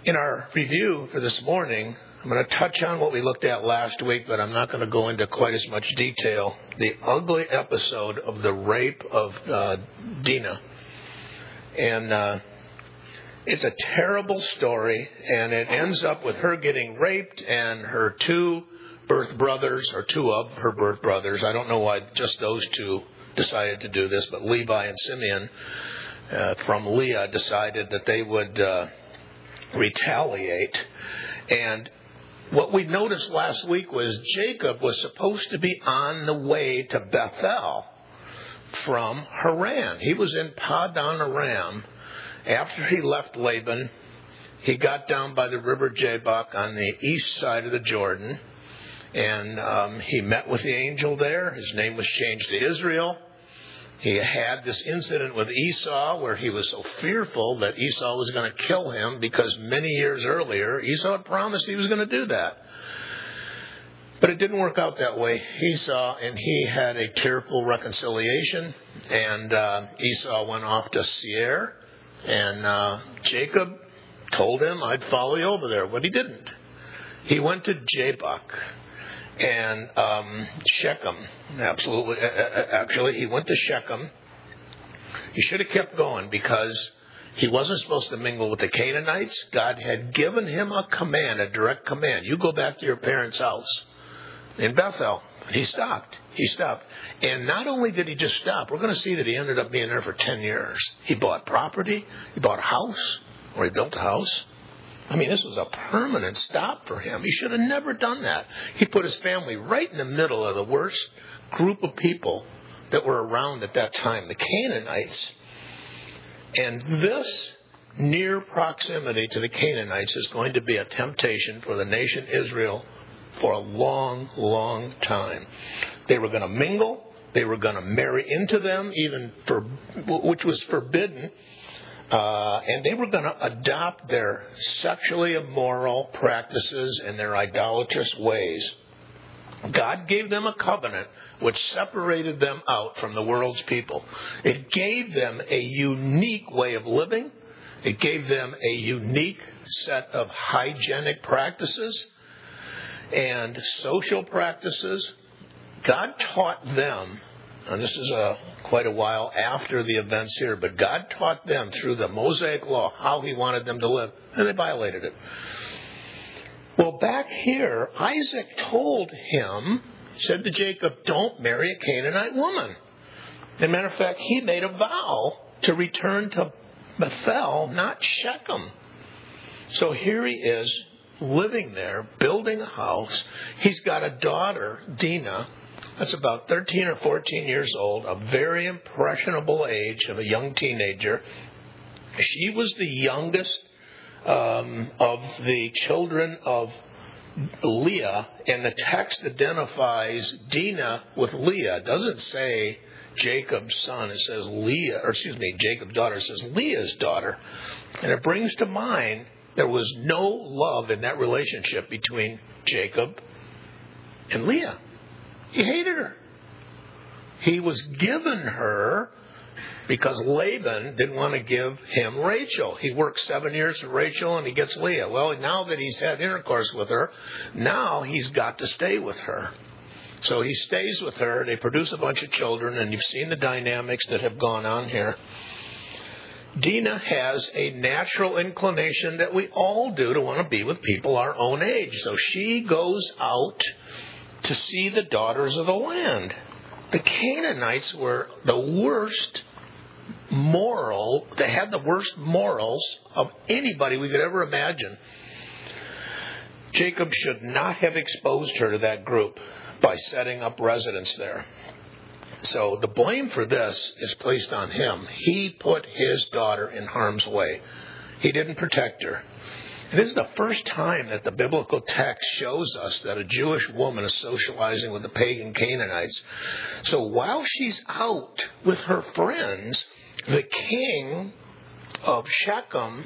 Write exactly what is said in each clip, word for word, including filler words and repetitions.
In our review for this morning, I'm going to touch on what we looked at last week, but I'm not going to go into quite as much detail. The ugly episode of the rape of uh, Dinah. And uh, it's a terrible story, and it ends up with her getting raped and her two birth brothers, or two of her birth brothers. I don't know why just those two decided to do this, but Levi and Simeon uh, from Leah decided that they would uh, retaliate. And what we noticed last week was Jacob was supposed to be on the way to Bethel from Haran. He was in Padan Aram. After he left Laban, he got down by the river Jabbok on the east side of the Jordan, and um, he met with the angel there. His name was changed to Israel. He had this incident with Esau where he was so fearful that Esau was going to kill him because many years earlier Esau had promised he was going to do that. But it didn't work out that way. Esau and he had a tearful reconciliation, and uh, Esau went off to Seir, and uh, Jacob told him, I'd follow you over there. But he didn't. He went to Jabbok. And um, Shechem, absolutely, actually, he went to Shechem. He should have kept going because he wasn't supposed to mingle with the Canaanites. God had given him a command, a direct command. You go back to your parents' house in Bethel. He stopped. He stopped. And not only did he just stop, we're going to see that he ended up being there for ten years. He bought property. He bought a house, or he built a house. I mean, this was a permanent stop for him. He should have never done that. He put his family right in the middle of the worst group of people that were around at that time, the Canaanites. And this near proximity to the Canaanites is going to be a temptation for the nation Israel for a long, long time. They were going to mingle. They were going to marry into them, even for, which was forbidden. Uh, and they were going to adopt their sexually immoral practices and their idolatrous ways. God gave them a covenant which separated them out from the world's people. It gave them a unique way of living. It gave them a unique set of hygienic practices and social practices. God taught them, and this is a, quite a while after the events here, but God taught them through the Mosaic law how he wanted them to live, and they violated it. Well, back here, Isaac told him, said to Jacob, don't marry a Canaanite woman. As a matter of fact, he made a vow to return to Bethel, not Shechem. So here he is, living there, building a house. He's got a daughter, Dinah, that's about thirteen or fourteen years old, a very impressionable age of a young teenager. She was the youngest um, of the children of Leah, and the text identifies Dinah with Leah. It doesn't say Jacob's son. It says Leah, or excuse me, Jacob's daughter. It says Leah's daughter. And it brings to mind there was no love in that relationship between Jacob and Leah. He hated her. He was given her because Laban didn't want to give him Rachel. He worked seven years for Rachel and he gets Leah. Well, now that he's had intercourse with her, now he's got to stay with her. So he stays with her. They produce a bunch of children, and you've seen the dynamics that have gone on here. Dinah has a natural inclination that we all do to want to be with people our own age. So she goes out to see the daughters of the land. The Canaanites were the worst moral, they had the worst morals of anybody we could ever imagine. Jacob should not have exposed her to that group by setting up residence there. So the blame for this is placed on him. He put his daughter in harm's way. He didn't protect her. This is the first time that the biblical text shows us that a Jewish woman is socializing with the pagan Canaanites. So while she's out with her friends, the king of Shechem,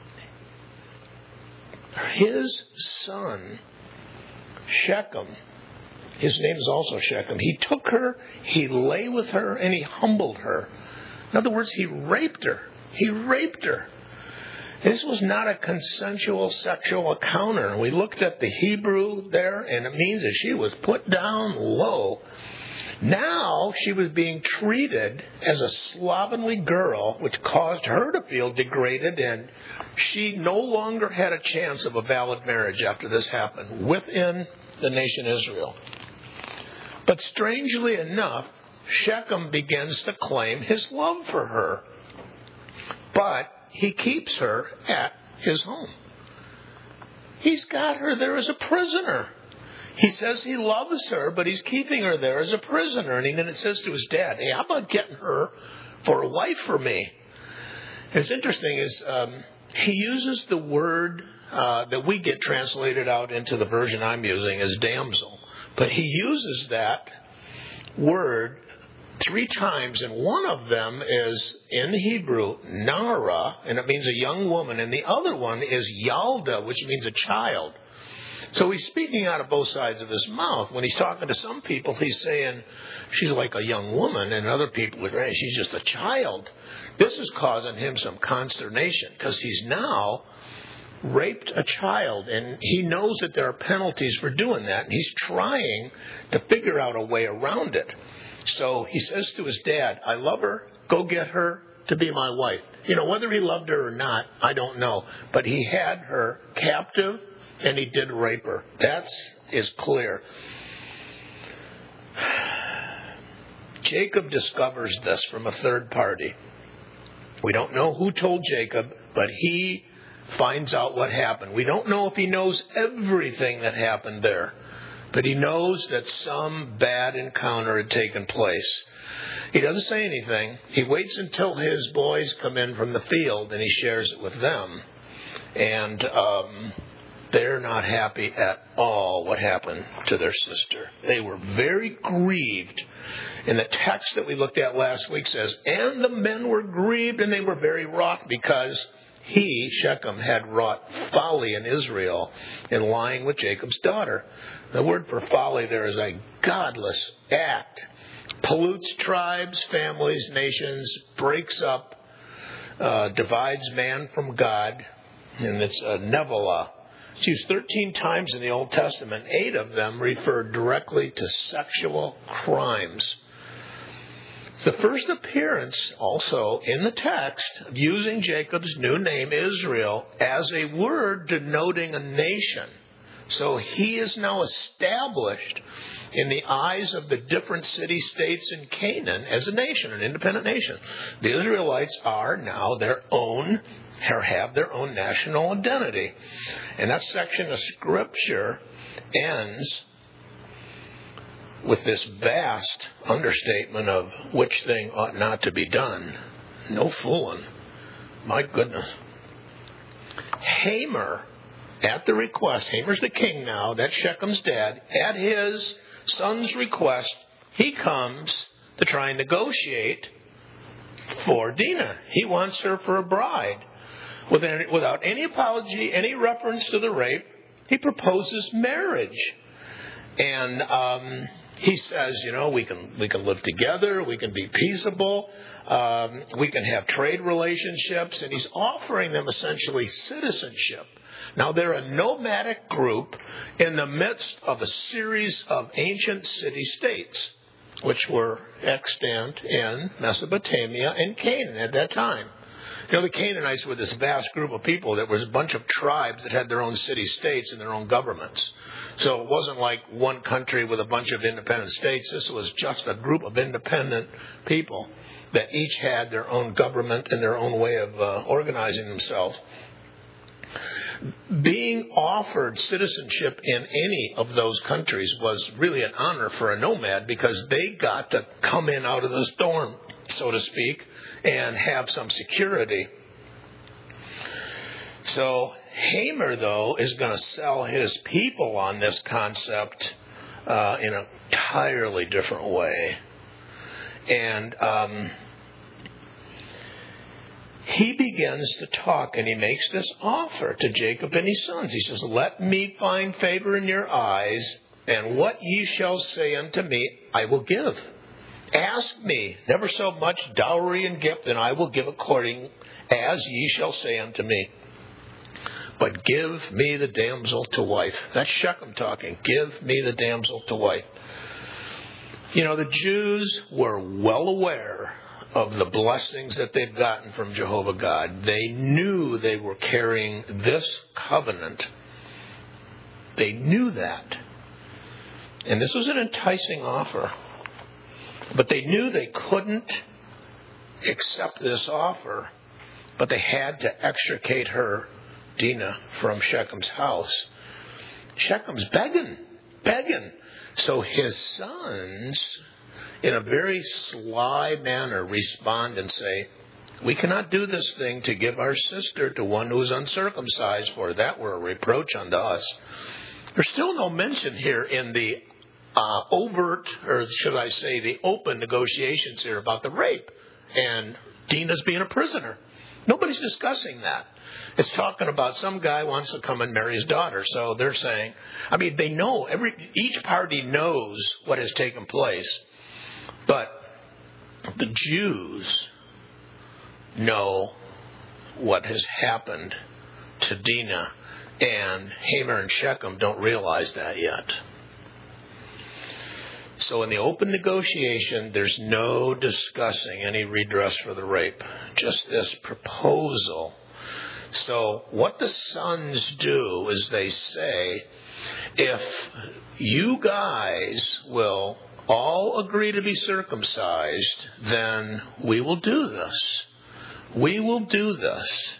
his son, Shechem, his name is also Shechem, he took her, he lay with her, and he humbled her. In other words, he raped her. He raped her. This was not a consensual sexual encounter. We looked at the Hebrew there, and it means that she was put down low. Now she was being treated as a slovenly girl, which caused her to feel degraded, and she no longer had a chance of a valid marriage after this happened within the nation Israel. But strangely enough, Shechem begins to claim his love for her. But he keeps her at his home. He's got her there as a prisoner. He says he loves her, but he's keeping her there as a prisoner. And then it says to his dad, hey, how about getting her for a wife for me? And it's interesting is um, he uses the word uh, that we get translated out into the version I'm using as damsel. But he uses that word three times, and one of them is in Hebrew, Nara, and it means a young woman. And the other one is Yalda, which means a child. So he's speaking out of both sides of his mouth. When he's talking to some people, he's saying she's like a young woman, and other people are saying she's just a child. This is causing him some consternation because he's now raped a child, and he knows that there are penalties for doing that, and he's trying to figure out a way around it. So he says to his dad, I love her, go get her to be my wife. You know, whether he loved her or not, I don't know. But he had her captive, and he did rape her. That is clear. Jacob discovers this from a third party. We don't know who told Jacob, but he finds out what happened. We don't know if he knows everything that happened there, but he knows that some bad encounter had taken place. He doesn't say anything. He waits until his boys come in from the field, and he shares it with them. And um, they're not happy at all what happened to their sister. They were very grieved. And the text that we looked at last week says, and the men were grieved, and they were very wroth because he, Shechem, had wrought folly in Israel in lying with Jacob's daughter. The word for folly there is a godless act. Pollutes tribes, families, nations, breaks up, uh, divides man from God, and it's a nevelah. It's used thirteen times in the Old Testament. Eight of them refer directly to sexual crimes. It's the first appearance also in the text of using Jacob's new name, Israel, as a word denoting a nation. So he is now established in the eyes of the different city-states in Canaan as a nation, an independent nation. The Israelites are now their own, or have their own national identity. And that section of Scripture ends with this vast understatement of which thing ought not to be done. No fooling. My goodness. Hamer, at the request, Hamer's the king now, that's Shechem's dad, at his son's request, he comes to try and negotiate for Dinah. He wants her for a bride. Without any apology, any reference to the rape, he proposes marriage. And um, he says, you know, we can we can live together, we can be peaceable, um, we can have trade relationships, and he's offering them essentially citizenship. Now, they're a nomadic group in the midst of a series of ancient city-states, which were extant in Mesopotamia and Canaan at that time. You know, the Canaanites were this vast group of people that was a bunch of tribes that had their own city-states and their own governments. So it wasn't like one country with a bunch of independent states. This was just a group of independent people that each had their own government and their own way of uh, organizing themselves. Being offered citizenship in any of those countries was really an honor for a nomad because they got to come in out of the storm, so to speak, and have some security. So Hamer, though, is going to sell his people on this concept uh, in an entirely different way. And um, he begins to talk, and he makes this offer to Jacob and his sons. He says, let me find favor in your eyes, and what ye shall say unto me, I will give. Ask me never so much dowry and gift, and I will give according as ye shall say unto me. but give me the damsel to wife. That's Shechem talking. Give me the damsel to wife. You know, the Jews were well aware of the blessings that they'd gotten from Jehovah God. They knew they were carrying this covenant. They knew that. And this was an enticing offer. But they knew they couldn't accept this offer, but they had to extricate her, Dinah, from Shechem's house. Shechem's begging, begging. So his sons, in a very sly manner, respond and say, we cannot do this thing to give our sister to one who is uncircumcised, for that were a reproach unto us. There's still no mention here in the uh, overt, or should I say the open negotiations here about the rape and Dinah's being a prisoner. Nobody's discussing that. It's talking about some guy wants to come and marry his daughter. So they're saying, I mean, they know, every each party knows what has taken place. But the Jews know what has happened to Dinah, and Hamor and Shechem don't realize that yet. So in the open negotiation, there's no discussing any redress for the rape. Just this proposal. So what the sons do is they say, if you guys will all agree to be circumcised, then we will do this. We will do this.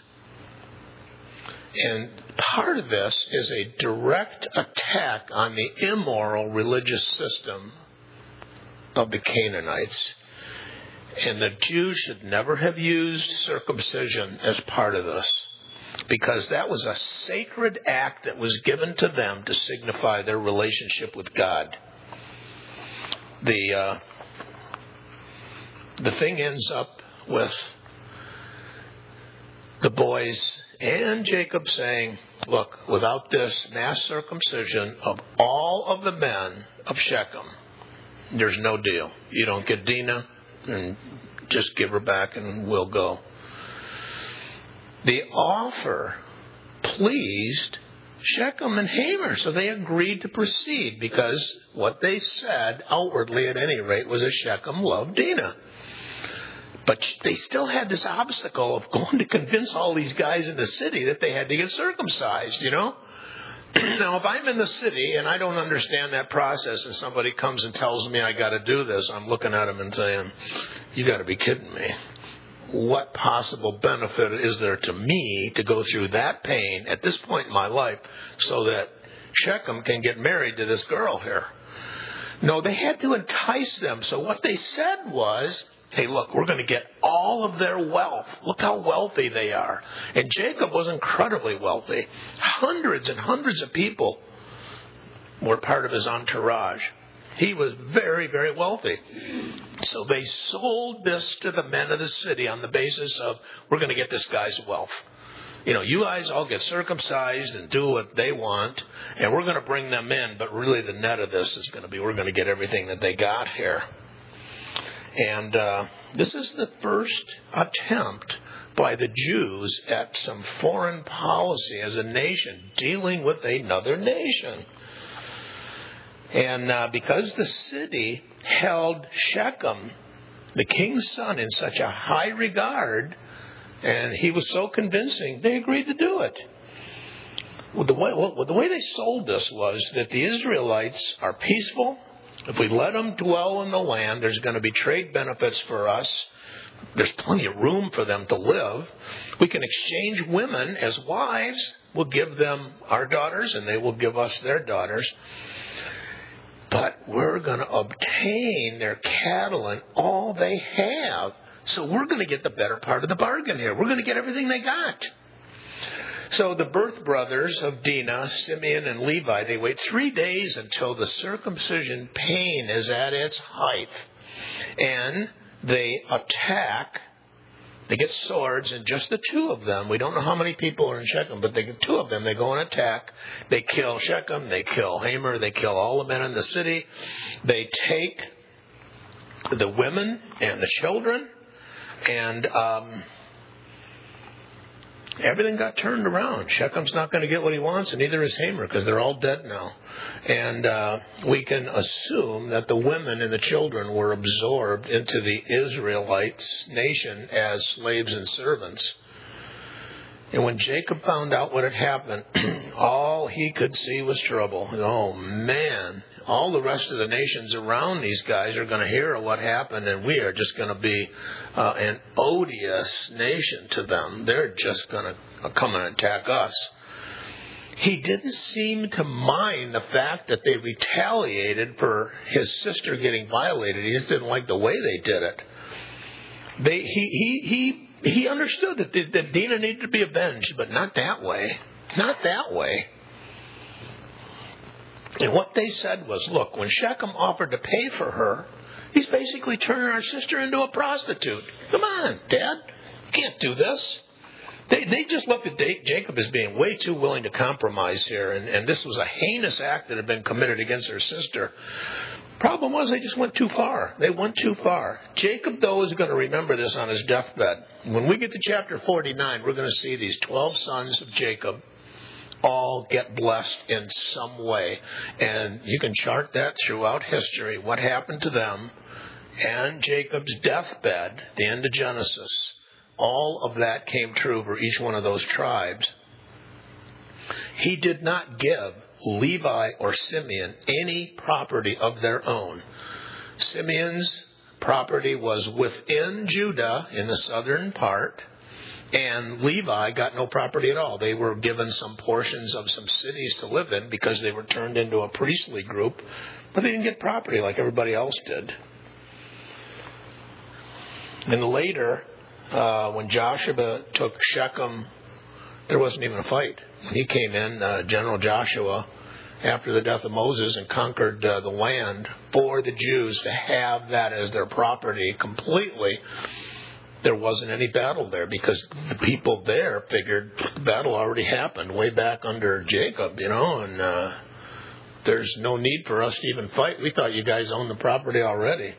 And part of this is a direct attack on the immoral religious system of the Canaanites. And the Jews should never have used circumcision as part of this, because that was a sacred act that was given to them to signify their relationship with God. The uh, the thing ends up with the boys and Jacob saying, look, without this mass circumcision of all of the men of Shechem, there's no deal. You don't get Dinah, and just give her back and we'll go. The offer pleased Shechem and Hamor, so they agreed to proceed, because what they said, outwardly at any rate, was that Shechem loved Dinah. But they still had this obstacle of going to convince all these guys in the city that they had to get circumcised, you know? Now, if I'm in the city and I don't understand that process and somebody comes and tells me I got to do this, I'm looking at them and saying, you got to be kidding me. What possible benefit is there to me to go through that pain at this point in my life so that Shechem can get married to this girl here? No, they had to entice them. So what they said was, hey, look, we're going to get all of their wealth. Look how wealthy they are. And Jacob was incredibly wealthy. Hundreds and hundreds of people were part of his entourage. He was very, very wealthy. So they sold this to the men of the city on the basis of, we're going to get this guy's wealth. You know, you guys all get circumcised and do what they want, and we're going to bring them in. But really the net of this is going to be, we're going to get everything that they got here. And uh, this is the first attempt by the Jews at some foreign policy as a nation, dealing with another nation. And uh, because the city held Shechem, the king's son, in such a high regard, and he was so convincing, they agreed to do it. Well, the way, well, the way they sold this was that the Israelites are peaceful. If we let them dwell in the land, there's going to be trade benefits for us. There's plenty of room for them to live. We can exchange women as wives. We'll give them our daughters, and they will give us their daughters. But we're going to obtain their cattle and all they have. So we're going to get the better part of the bargain here. We're going to get everything they got. So the birth brothers of Dinah, Simeon and Levi, they wait three days until the circumcision pain is at its height. And they attack. They get swords, and just the two of them, we don't know how many people are in Shechem, but they get two of them, they go and attack. They kill Shechem, they kill Hamor, they kill all the men in the city. They take the women and the children, and um, everything got turned around. Shechem's not going to get what he wants, and neither is Hamor, because they're all dead now. And uh, we can assume that the women and the children were absorbed into the Israelites' nation as slaves and servants. And when Jacob found out what had happened, all he could see was trouble. Oh, man. All the rest of the nations around these guys are going to hear of what happened, and we are just going to be uh, an odious nation to them. They're just going to come and attack us. He didn't seem to mind the fact that they retaliated for his sister getting violated. He just didn't like the way they did it. They, he, he, he, he understood that, that Dinah needed to be avenged, but not that way. Not that way. And what they said was, look, when Shechem offered to pay for her, he's basically turning our sister into a prostitute. Come on, Dad. You can't do this. They they just looked at Jacob as being way too willing to compromise here, and, and this was a heinous act that had been committed against their sister. Problem was, they just went too far. They went too far. Jacob, though, is going to remember this on his deathbed. When we get to chapter forty-nine, we're going to see these twelve sons of Jacob all get blessed in some way. And you can chart that throughout history, what happened to them and Jacob's deathbed, the end of Genesis. All of that came true for each one of those tribes. He did not give Levi or Simeon any property of their own. Simeon's property was within Judah in the southern part, and Levi got no property at all. They were given some portions of some cities to live in because they were turned into a priestly group, but they didn't get property like everybody else did. And later, uh, when Joshua took Shechem, there wasn't even a fight. When he came in, uh, General Joshua, after the death of Moses, and conquered uh, the land for the Jews to have that as their property completely, there wasn't any battle there because the people there figured the battle already happened way back under Jacob, you know, and uh, there's no need for us to even fight. We thought you guys owned the property already.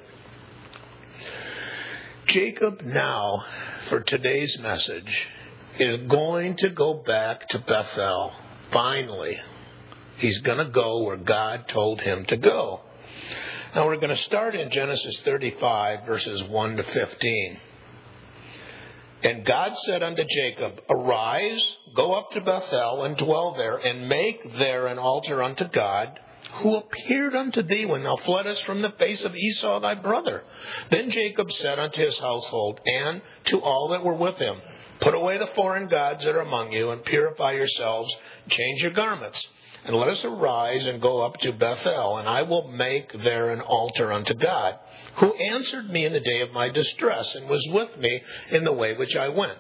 Jacob now, for today's message, is going to go back to Bethel. Finally, he's going to go where God told him to go. Now we're going to start in Genesis thirty-five, verses one to fifteen. And God said unto Jacob, Arise, go up to Bethel, and dwell there, and make there an altar unto God, who appeared unto thee when thou fleddest from the face of Esau thy brother. Then Jacob said unto his household, and to all that were with him, Put away the foreign gods that are among you, and purify yourselves, change your garments. And let us arise and go up to Bethel, and I will make there an altar unto God, who answered me in the day of my distress, and was with me in the way which I went.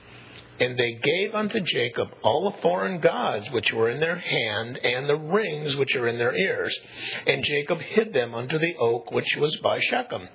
And they gave unto Jacob all the foreign gods which were in their hand, and the rings which are in their ears. And Jacob hid them under the oak which was by Shechem.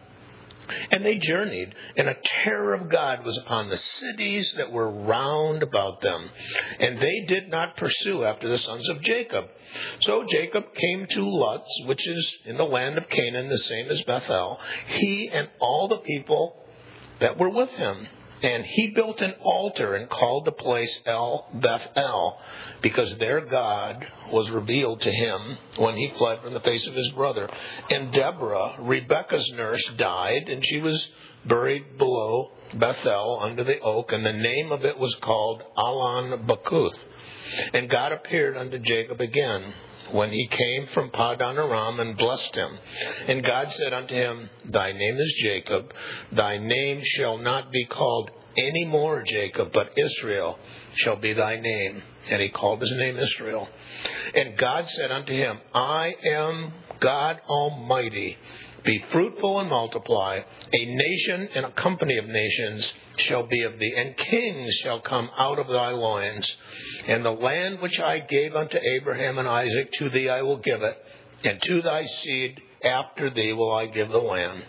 And they journeyed, and a terror of God was upon the cities that were round about them. And they did not pursue after the sons of Jacob. So Jacob came to Luz, which is in the land of Canaan, the same as Bethel, he and all the people that were with him. And he built an altar and called the place El Bethel, because their God was revealed to him when he fled from the face of his brother. And Deborah, Rebekah's nurse, died, and she was buried below Bethel under the oak, and the name of it was called Allon Bakuth. And God appeared unto Jacob again when he came from Padan Aram, and blessed him. And God said unto him, Thy name is Jacob, thy name shall not be called any more Jacob, but Israel shall be thy name. And he called his name Israel. And God said unto him, I am God Almighty. Be fruitful and multiply. A nation and a company of nations shall be of thee, and kings shall come out of thy loins. And the land which I gave unto Abraham and Isaac, to thee I will give it, and to thy seed after thee will I give the land.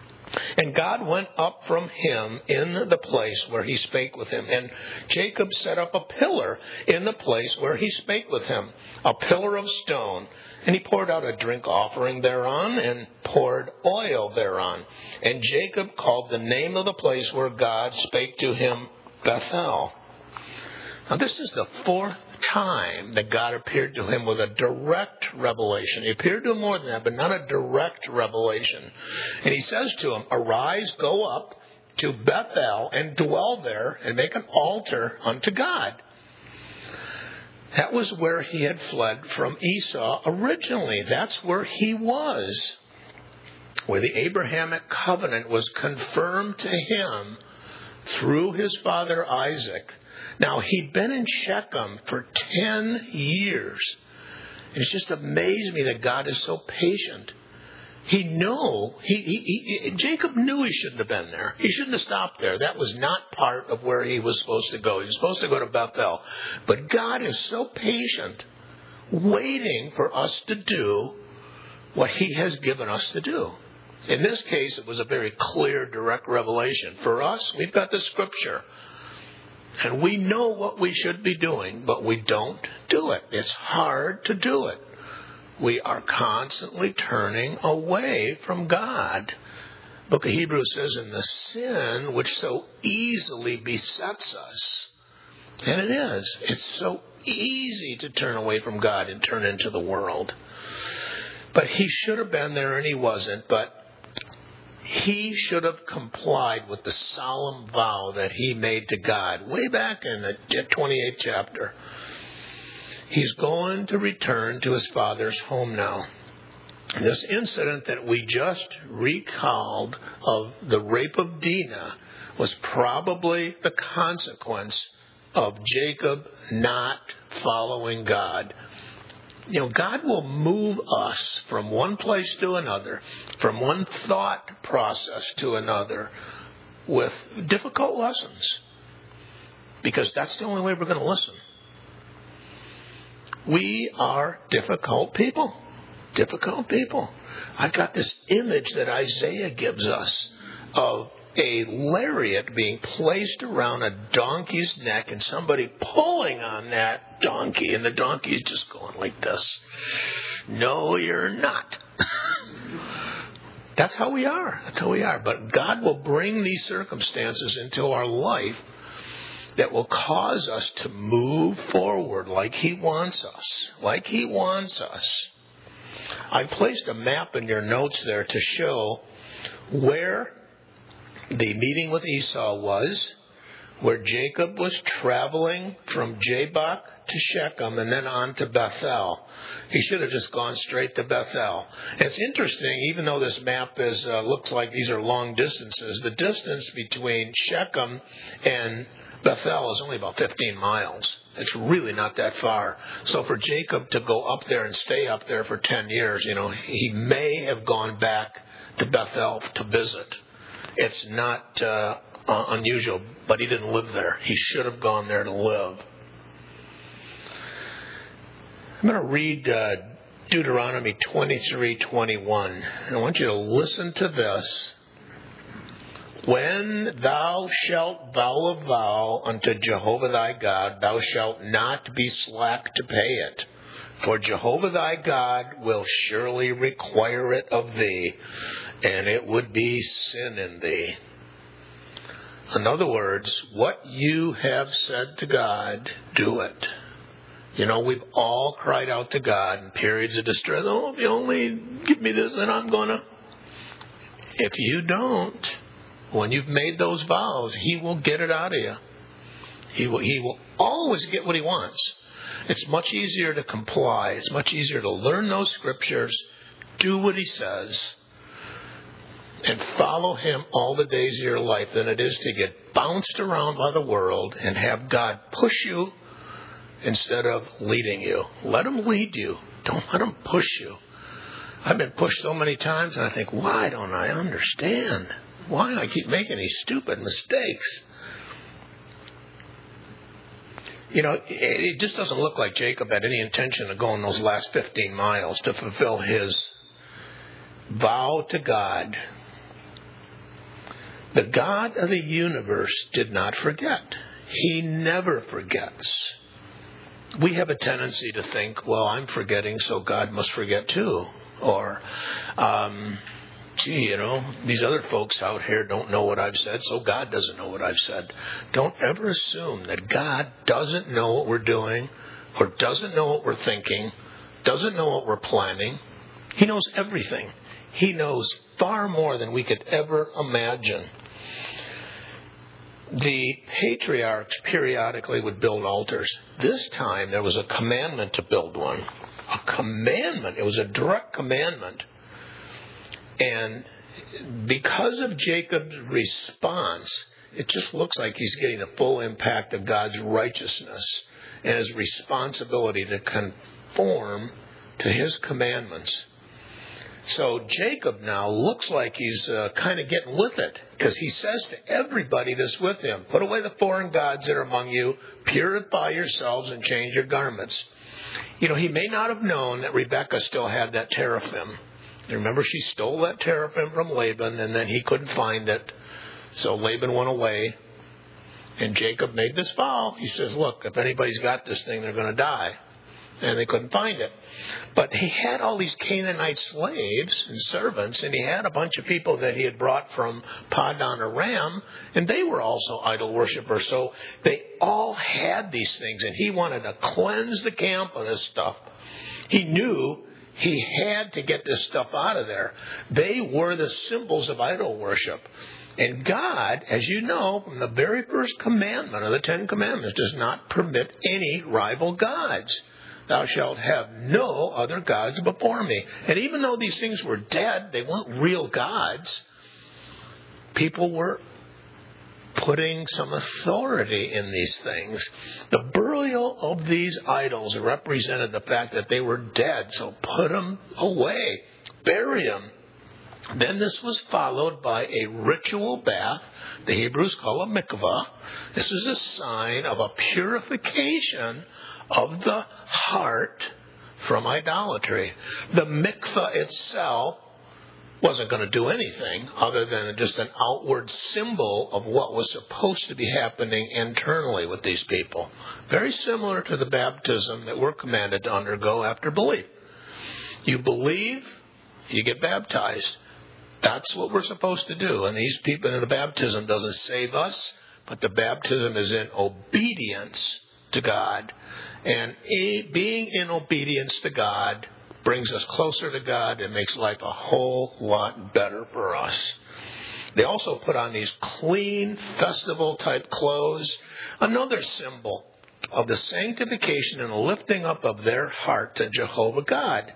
And God went up from him in the place where he spake with him. And Jacob set up a pillar in the place where he spake with him, a pillar of stone. And he poured out a drink offering thereon, and poured oil thereon. And Jacob called the name of the place where God spake to him Bethel. Now, this is the fourth time that God appeared to him with a direct revelation. He appeared to him more than that, but not a direct revelation. And he says to him, arise, go up to Bethel and dwell there and make an altar unto God. That was where he had fled from Esau originally. That's where he was, where the Abrahamic covenant was confirmed to him through his father Isaac. Now, he'd been in Shechem for ten years. It's just amazed me that God is so patient. He knew, he, he, he, Jacob knew he shouldn't have been there. He shouldn't have stopped there. That was not part of where he was supposed to go. He was supposed to go to Bethel. But God is so patient, waiting for us to do what he has given us to do. In this case, it was a very clear, direct revelation. For us, we've got the scripture. And we know what we should be doing, but we don't do it. It's hard to do it. We are constantly turning away from God. The book of Hebrews says, in the sin which so easily besets us. And it is. It's so easy to turn away from God and turn into the world. But he should have been there and he wasn't. But he should have complied with the solemn vow that he made to God way back in the twenty-eighth chapter. He's going to return to his father's home now. This incident that we just recalled of the rape of Dinah was probably the consequence of Jacob not following God. You know, God will move us from one place to another, from one thought process to another, with difficult lessons. Because that's the only way we're going to listen. We are difficult people. Difficult people. I've got this image that Isaiah gives us of a lariat being placed around a donkey's neck and somebody pulling on that donkey, and the donkey is just going like this. No, you're not. That's how we are. That's how we are. But God will bring these circumstances into our life that will cause us to move forward like he wants us. Like he wants us. I placed a map in your notes there to show where the meeting with Esau was, where Jacob was traveling from Jabbok to Shechem and then on to Bethel. He should have just gone straight to Bethel. It's interesting, even though this map is uh, looks like these are long distances, the distance between Shechem and Bethel is only about fifteen miles. It's really not that far. So for Jacob to go up there and stay up there for ten years, you know, he may have gone back to Bethel to visit. It's not uh, uh, unusual, but he didn't live there. He should have gone there to live. I'm going to read uh, Deuteronomy twenty-three twenty-one. And I want you to listen to this. When thou shalt vow a vow unto Jehovah thy God, thou shalt not be slack to pay it. For Jehovah thy God will surely require it of thee, and it would be sin in thee. In other words, what you have said to God, do it. You know, we've all cried out to God in periods of distress. Oh, if you only give me this, then I'm going to. If you don't, when you've made those vows, he will get it out of you. He will, he will always get what he wants. It's much easier to comply. It's much easier to learn those scriptures, do what he says, and follow him all the days of your life than it is to get bounced around by the world and have God push you instead of leading you. Let him lead you. Don't let him push you. I've been pushed so many times and I think, why don't I understand? Why do I keep making these stupid mistakes? You know, it just doesn't look like Jacob had any intention of going those last fifteen miles to fulfill his vow to God. The God of the universe did not forget. He never forgets. We have a tendency to think, well, I'm forgetting, so God must forget too. Or, um, gee, you know, these other folks out here don't know what I've said, so God doesn't know what I've said. Don't ever assume that God doesn't know what we're doing or doesn't know what we're thinking, doesn't know what we're planning. He knows everything. He knows far more than we could ever imagine. The patriarchs periodically would build altars. This time there was a commandment to build one. A commandment. It was a direct commandment. And because of Jacob's response, it just looks like he's getting the full impact of God's righteousness and his responsibility to conform to his commandments. So Jacob now looks like he's uh, kind of getting with it, because he says to everybody that's with him, put away the foreign gods that are among you, purify yourselves and change your garments. You know, he may not have known that Rebekah still had that teraphim. You remember, she stole that teraphim from Laban, and then he couldn't find it. So Laban went away, and Jacob made this vow. He says, look, if anybody's got this thing, they're going to die. And they couldn't find it. But he had all these Canaanite slaves and servants, and he had a bunch of people that he had brought from Paddan Aram, and they were also idol worshippers. So they all had these things, and he wanted to cleanse the camp of this stuff. He knew he had to get this stuff out of there. They were the symbols of idol worship. And God, as you know, from the very first commandment of the Ten Commandments, does not permit any rival gods. Thou shalt have no other gods before me. And even though these things were dead, they weren't real gods, people were putting some authority in these things. The burial of these idols represented the fact that they were dead, so put them away, bury them. Then this was followed by a ritual bath. The Hebrews call a mikvah. This is a sign of a purification of the heart from idolatry. The mikvah itself wasn't going to do anything other than just an outward symbol of what was supposed to be happening internally with these people. Very similar to the baptism that we're commanded to undergo after belief. You believe, you get baptized. That's what we're supposed to do. And these people in the baptism doesn't save us, but the baptism is in obedience to God. And being in obedience to God brings us closer to God and makes life a whole lot better for us. They also put on these clean festival-type clothes, another symbol of the sanctification and the lifting up of their heart to Jehovah God.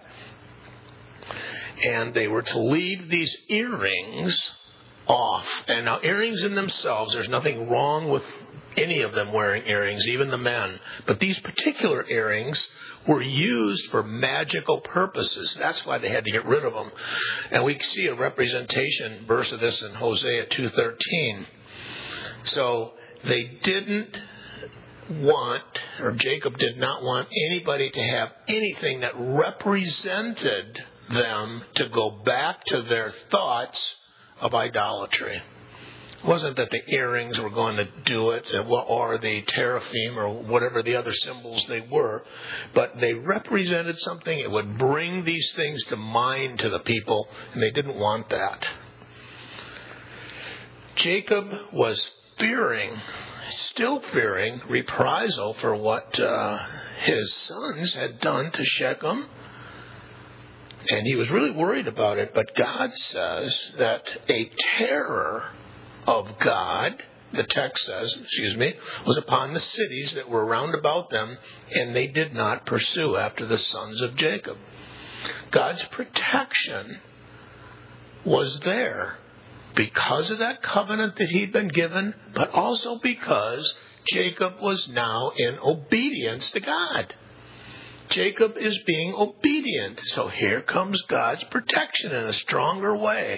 And they were to leave these earrings off. And now earrings in themselves, there's nothing wrong with any of them wearing earrings, even the men. But these particular earrings were used for magical purposes. That's why they had to get rid of them. And we see a representation verse of this in Hosea two thirteen. So they didn't want, or Jacob did not want anybody to have anything that represented them to go back to their thoughts of idolatry. It wasn't that the earrings were going to do it, or the teraphim, or whatever the other symbols they were, but they represented something. It would bring these things to mind to the people, and they didn't want that. Jacob was fearing, still fearing, reprisal for what uh, his sons had done to Shechem. And he was really worried about it, but God says that a terror of God, the text says, excuse me, was upon the cities that were round about them, and they did not pursue after the sons of Jacob. God's protection was there because of that covenant that he'd been given, but also because Jacob was now in obedience to God. Jacob is being obedient. So here comes God's protection in a stronger way.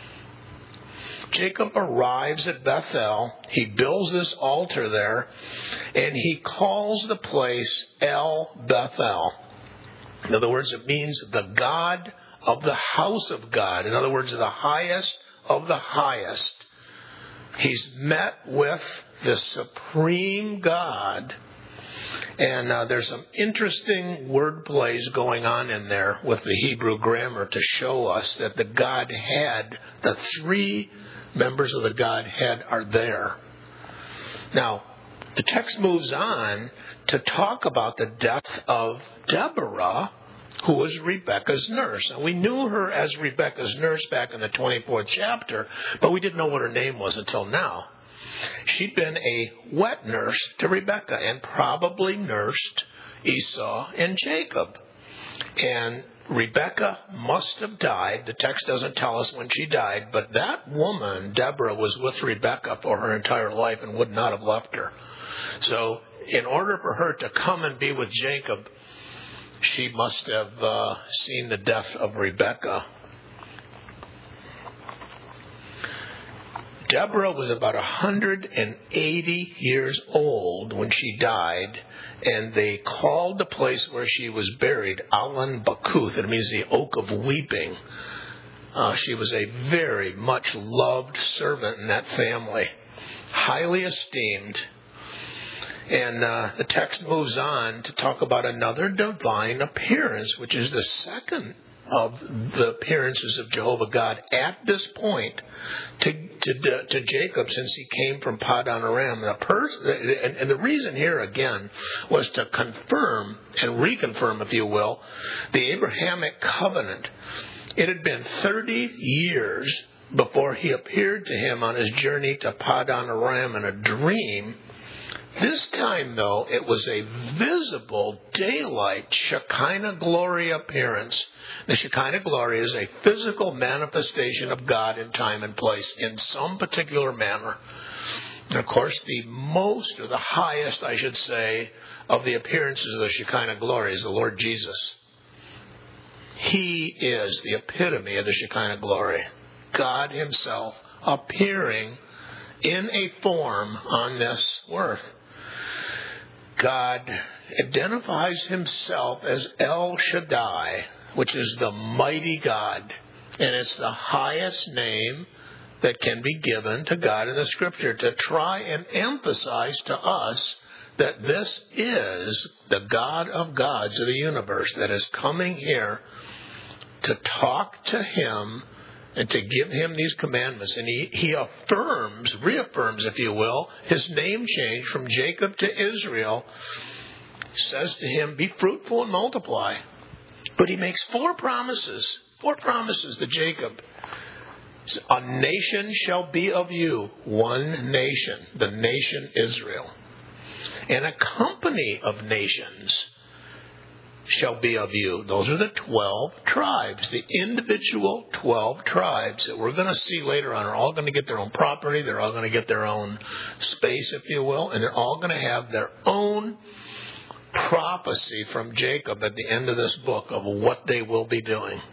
Jacob arrives at Bethel. He builds this altar there, and he calls the place El Bethel. In other words, it means the God of the house of God. In other words, the highest of the highest. He's met with the supreme God And uh, there's some interesting word plays going on in there with the Hebrew grammar to show us that the Godhead, the three members of the Godhead are there. Now, the text moves on to talk about the death of Deborah, who was Rebekah's nurse. Now, we knew her as Rebekah's nurse back in the twenty-fourth chapter, but we didn't know what her name was until now. She'd been a wet nurse to Rebekah and probably nursed Esau and Jacob. And Rebekah must have died. The text doesn't tell us when she died, but that woman, Deborah, was with Rebekah for her entire life and would not have left her. So in order for her to come and be with Jacob, she must have uh, seen the death of Rebekah. Deborah was about one hundred eighty years old when she died, and they called the place where she was buried Allon Bakuth. It means the oak of weeping. Uh, she was a very much loved servant in that family, highly esteemed. And uh, the text moves on to talk about another divine appearance, which is the second of the appearances of Jehovah God at this point to to, to Jacob, since he came from Padan Aram. The pers- and, and the reason here again was to confirm and reconfirm, if you will, the Abrahamic covenant. It had been thirty years before he appeared to him on his journey to Padan Aram in a dream. This time, though, it was a visible daylight Shekinah glory appearance. The Shekinah glory is a physical manifestation of God in time and place in some particular manner. And of course, the most, or the highest, I should say, of the appearances of the Shekinah glory is the Lord Jesus. He is the epitome of the Shekinah glory. God himself appearing in a form on this earth. God identifies himself as El Shaddai, which is the mighty God. And it's the highest name that can be given to God in the Scripture, to try and emphasize to us that this is the God of gods of the universe that is coming here to talk to him and to give him these commandments. And he, he affirms, reaffirms, if you will, his name change from Jacob to Israel. Says to him, be fruitful and multiply. But he makes four promises, four promises to Jacob. A nation shall be of you, one nation, the nation Israel. And a company of nations shall be of you. Those are the twelve tribes, the individual twelve tribes that we're going to see later on are all going to get their own property. They're all going to get their own space, if you will, and they're all going to have their own prophecy from Jacob at the end of this book of what they will be doing.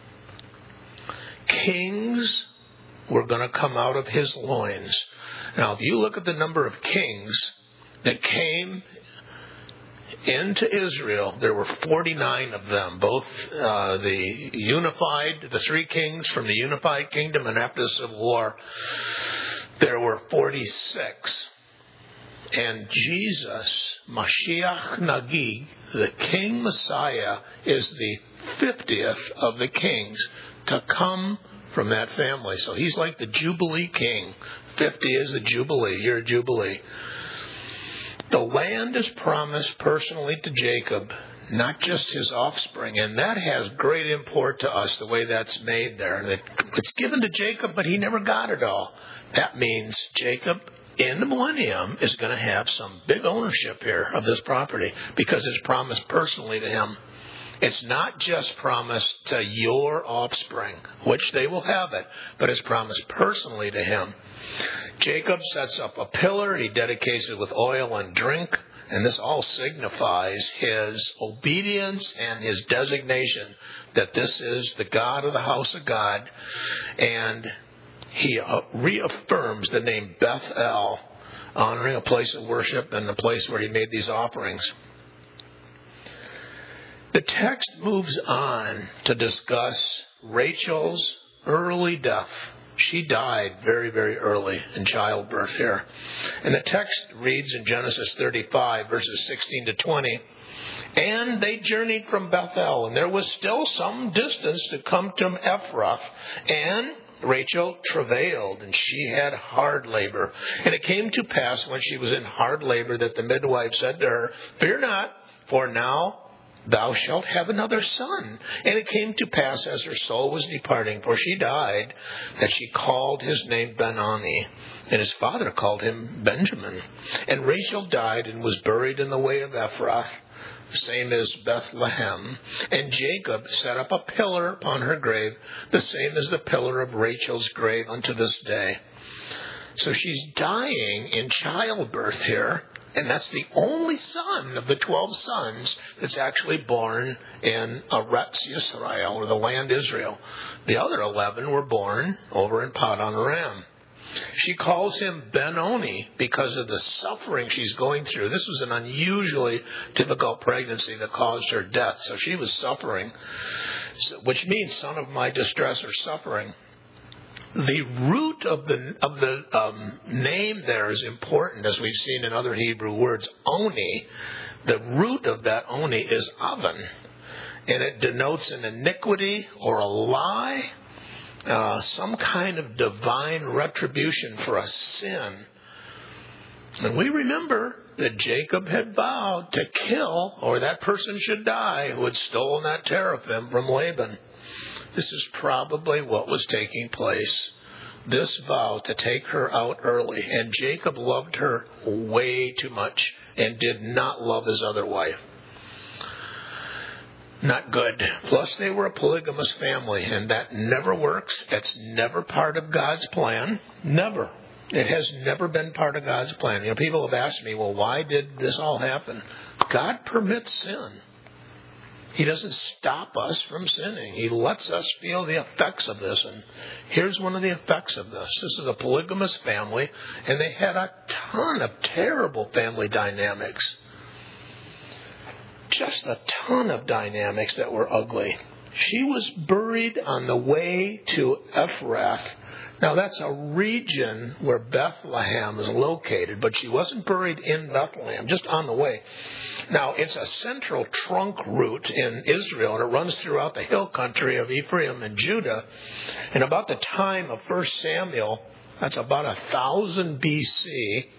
Kings were going to come out of his loins. Now, if you look at the number of kings that came into Israel, there were forty-nine of them, both uh, the unified, the three kings from the unified kingdom, and after the Civil War, there were forty-six. And Jesus, Mashiach Nagi, the King Messiah, is the fiftieth of the kings to come from that family. So he's like the Jubilee King. fifty is the Jubilee, year of Jubilee. The land is promised personally to Jacob, not just his offspring. And that has great import to us, the way that's made there. It's given to Jacob, but he never got it all. That means Jacob, in the millennium, is going to have some big ownership here of this property because it's promised personally to him. It's not just promised to your offspring, which they will have it, but it's promised personally to him. Jacob sets up a pillar. He dedicates it with oil and drink. And this all signifies his obedience and his designation that this is the God of the house of God. And he reaffirms the name Bethel, honoring a place of worship and the place where he made these offerings. The text moves on to discuss Rachel's early death. She died very, very early in childbirth here. And the text reads in Genesis thirty-five, verses sixteen to twenty, "And they journeyed from Bethel, and there was still some distance to come to Ephrath. And Rachel travailed, and she had hard labor. And it came to pass when she was in hard labor that the midwife said to her, Fear not, for now thou shalt have another son. And it came to pass as her soul was departing, for she died, that she called his name Ben-Oni, and his father called him Benjamin. And Rachel died and was buried in the way of Ephrath, the same as Bethlehem. And Jacob set up a pillar upon her grave, the same as the pillar of Rachel's grave unto this day." So she's dying in childbirth here. And that's the only son of the twelve sons that's actually born in Eretz Yisrael, or the land Israel. The other eleven were born over in Padan Aram. She calls him Ben-Oni because of the suffering she's going through. This was an unusually difficult pregnancy that caused her death. So she was suffering, which means son of my distress or suffering. The root of the of the um, name there is important, as we've seen in other Hebrew words. Oni, the root of that Oni is oven, and it denotes an iniquity or a lie, uh, some kind of divine retribution for a sin. And we remember that Jacob had vowed to kill, or that person should die, who had stolen that teraphim from Laban. This is probably what was taking place. This vow to take her out early. And Jacob loved her way too much and did not love his other wife. Not good. Plus, they were a polygamous family, and that never works. It's never part of God's plan. Never. It has never been part of God's plan. You know, people have asked me, well, why did this all happen? God permits sin. He doesn't stop us from sinning. He lets us feel the effects of this. And here's one of the effects of this. This is a polygamous family, and they had a ton of terrible family dynamics. Just a ton of dynamics that were ugly. She was buried on the way to Ephrath. Now, that's a region where Bethlehem is located, but she wasn't buried in Bethlehem, just on the way. Now, it's a central trunk route in Israel, and it runs throughout the hill country of Ephraim and Judah. And about the time of First Samuel, that's about one thousand B C,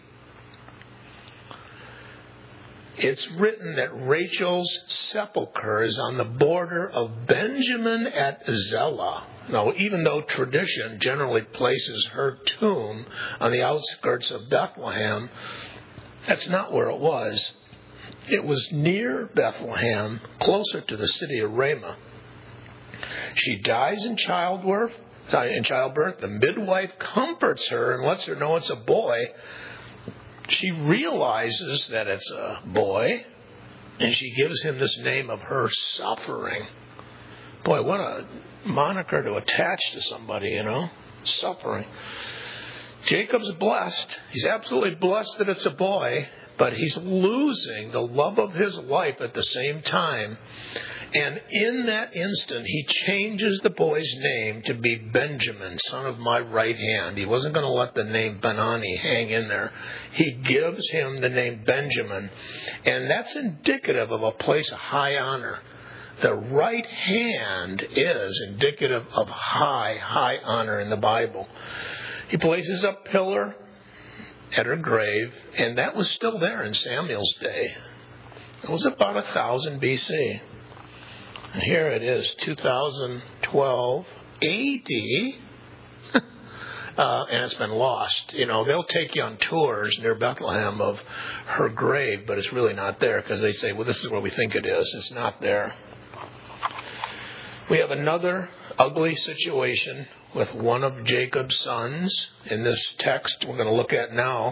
it's written that Rachel's sepulcher is on the border of Benjamin at Zelah. Now, even though tradition generally places her tomb on the outskirts of Bethlehem, that's not where it was. It was near Bethlehem, closer to the city of Ramah. She dies in childbirth. In childbirth, the midwife comforts her and lets her know it's a boy. She realizes that it's a boy, and she gives him this name of her suffering. Boy, what a moniker to attach to somebody, you know, suffering. Jacob's blessed. He's absolutely blessed that it's a boy, but he's losing the love of his life at the same time. And in that instant, he changes the boy's name to be Benjamin, son of my right hand. He wasn't going to let the name Ben-Oni hang in there. He gives him the name Benjamin. And that's indicative of a place of high honor. The right hand is indicative of high, high honor in the Bible. He places a pillar at her grave, and that was still there in Samuel's day. It was about one thousand B C. And here it is, two thousand twelve A D, uh, and it's been lost. You know, they'll take you on tours near Bethlehem of her grave, but it's really not there because they say, well, this is where we think it is. It's not there. We have another ugly situation with one of Jacob's sons in this text we're going to look at now.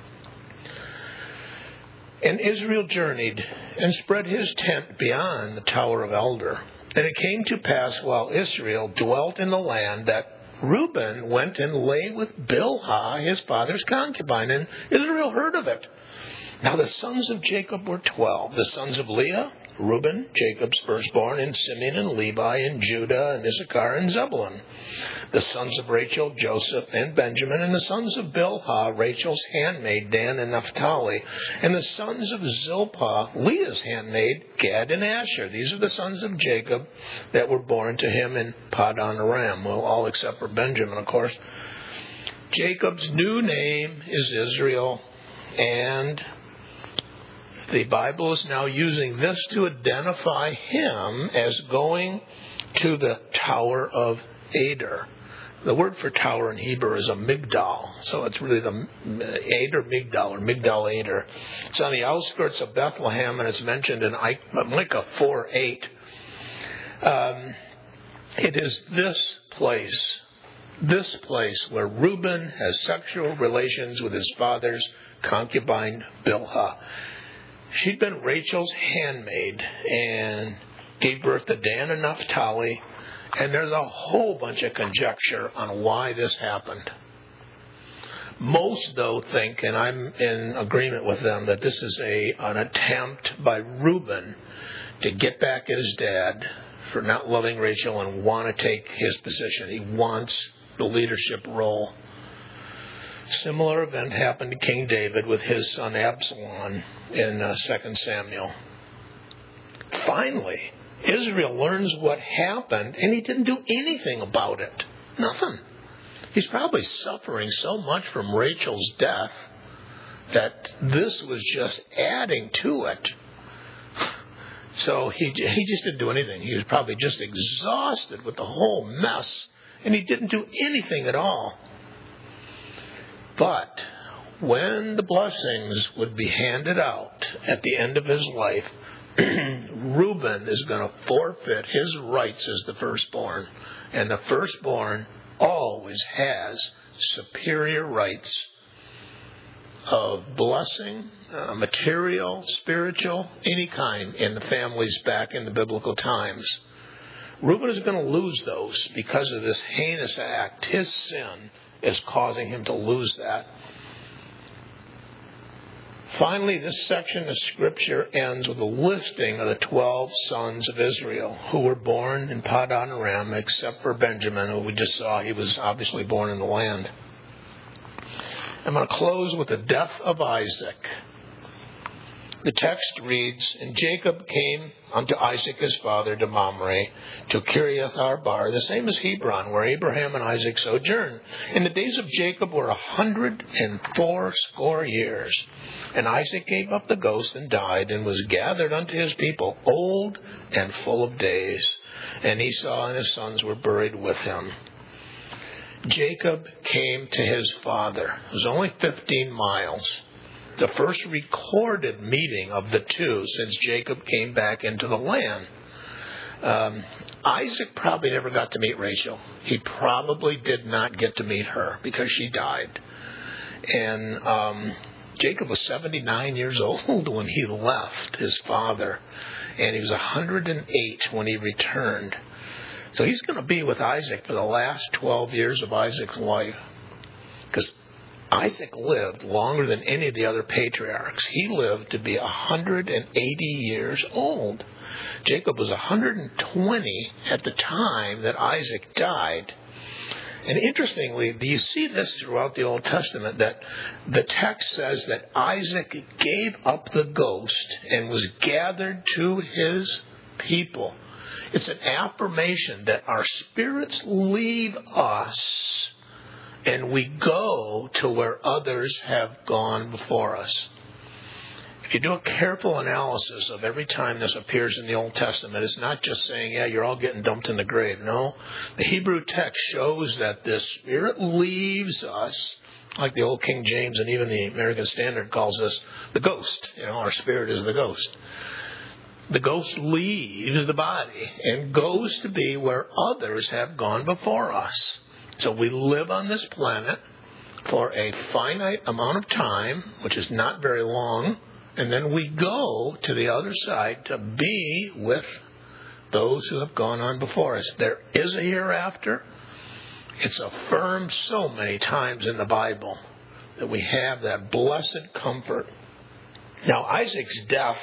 And Israel journeyed and spread his tent beyond the Tower of Elder. And it came to pass while Israel dwelt in the land that Reuben went and lay with Bilhah, his father's concubine, and Israel heard of it. Now the sons of Jacob were twelve. The sons of Leah, Reuben, Jacob's firstborn, and Simeon and Levi, and Judah, and Issachar, and Zebulun. The sons of Rachel, Joseph, and Benjamin, and the sons of Bilhah, Rachel's handmaid, Dan and Naphtali, and the sons of Zilpah, Leah's handmaid, Gad and Asher. These are the sons of Jacob that were born to him in Padan Aram. Well, all except for Benjamin, of course. Jacob's new name is Israel, and the Bible is now using this to identify him as going to the Tower of Ader. The word for tower in Hebrew is a migdal, so it's really the Ader Migdal, or Migdal Ader. It's on the outskirts of Bethlehem, and it's mentioned in Micah four eight. Um, it is this place, this place where Reuben has sexual relations with his father's concubine Bilhah. She'd been Rachel's handmaid and gave birth to Dan and Naphtali. And there's a whole bunch of conjecture on why this happened. Most, though, think, and I'm in agreement with them, that this is a an attempt by Reuben to get back at his dad for not loving Rachel and want to take his position. He wants the leadership role. Similar event happened to King David with his son Absalom in uh, Second Samuel. Finally, Israel learns what happened, and he didn't do anything about it. Nothing. He's probably suffering so much from Rachel's death that this was just adding to it. So he he just didn't do anything. He was probably just exhausted with the whole mess, and he didn't do anything at all. But when the blessings would be handed out at the end of his life, Reuben is going to forfeit his rights as the firstborn. And the firstborn always has superior rights of blessing, uh, material, spiritual, any kind in the families back in the biblical times. Reuben is going to lose those because of this heinous act. His sin is causing him to lose that. Finally, this section of Scripture ends with a listing of the twelve sons of Israel who were born in Padan Aram, except for Benjamin, who we just saw. He was obviously born in the land. I'm going to close with the death of Isaac. The text reads, And Jacob came unto Isaac his father to Mamre, to Kiriath Arbar, the same as Hebron, where Abraham and Isaac sojourned. And the days of Jacob were a hundred and fourscore years. And Isaac gave up the ghost and died, and was gathered unto his people, old and full of days. And Esau and his sons were buried with him. Jacob came to his father. It was only fifteen miles. The first recorded meeting of the two since Jacob came back into the land. Um, Isaac probably never got to meet Rachel. He probably did not get to meet her because she died. And um, Jacob was seventy-nine years old when he left his father. And he was one hundred eight when he returned. So he's going to be with Isaac for the last twelve years of Isaac's life. Because Isaac lived longer than any of the other patriarchs. He lived to be one hundred eighty years old. Jacob was one hundred twenty at the time that Isaac died. And interestingly, you see this throughout the Old Testament, that the text says that Isaac gave up the ghost and was gathered to his people. It's an affirmation that our spirits leave us and we go to where others have gone before us. If you do a careful analysis of every time this appears in the Old Testament, it's not just saying, yeah, you're all getting dumped in the grave. No, the Hebrew text shows that the Spirit leaves us, like the old King James and even the American Standard calls us the ghost. You know, our spirit is the ghost. The ghost leaves the body and goes to be where others have gone before us. So we live on this planet for a finite amount of time, which is not very long, and then we go to the other side to be with those who have gone on before us. There is a hereafter. It's affirmed so many times in the Bible that we have that blessed comfort. Now, Isaac's death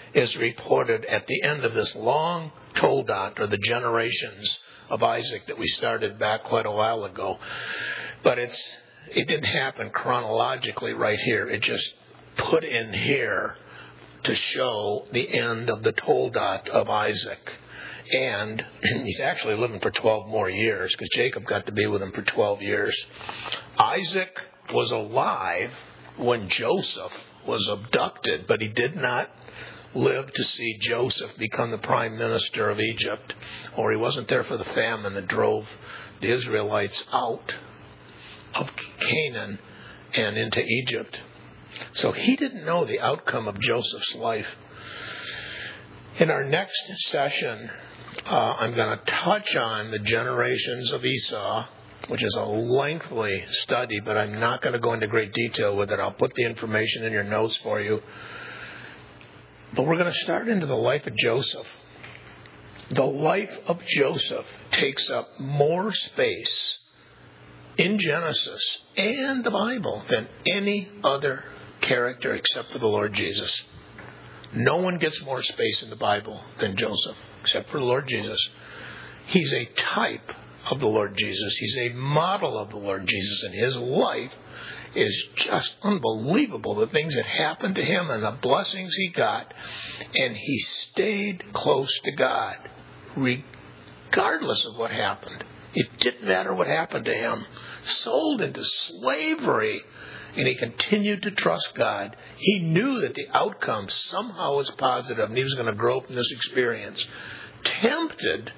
is reported at the end of this long Toldot, or the generations of Isaac that we started back quite a while ago. But it's it didn't happen chronologically right here. It just put in here to show the end of the Toldot of Isaac. And he's actually living for twelve more years, because Jacob got to be with him for twelve years. Isaac was alive when Joseph was abducted, but he did not live to see Joseph become the prime minister of Egypt, or he wasn't there for the famine that drove the Israelites out of Canaan and into Egypt. So he didn't know the outcome of Joseph's life. In our next session, uh, I'm going to touch on the generations of Esau, which is a lengthy study, but I'm not going to go into great detail with it. I'll put the information in your notes for you. But we're going to start into the life of Joseph. The life of Joseph takes up more space in Genesis and the Bible than any other character except for the Lord Jesus. No one gets more space in the Bible than Joseph, except for the Lord Jesus. He's a type of the Lord Jesus. He's a model of the Lord Jesus, and his life is just unbelievable, the things that happened to him and the blessings he got. And he stayed close to God, regardless of what happened. It didn't matter what happened to him. Sold into slavery, and he continued to trust God. He knew that the outcome somehow was positive, and he was going to grow from this experience. Tempted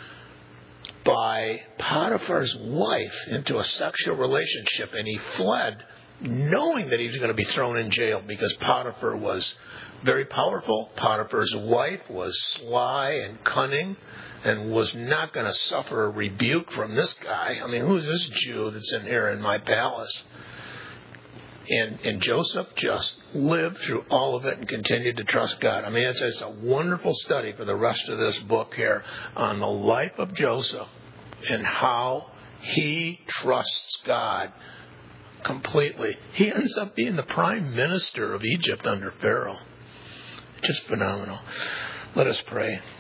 by Potiphar's wife into a sexual relationship, and he fled knowing that he was going to be thrown in jail, because Potiphar was very powerful. Potiphar's wife was sly and cunning and was not going to suffer a rebuke from this guy. I mean, who's this Jew that's in here in my palace? And, and Joseph just lived through all of it and continued to trust God. I mean, it's, it's a wonderful study for the rest of this book here on the life of Joseph and how he trusts God completely. He ends up being the prime minister of Egypt under Pharaoh. Just phenomenal. Let us pray.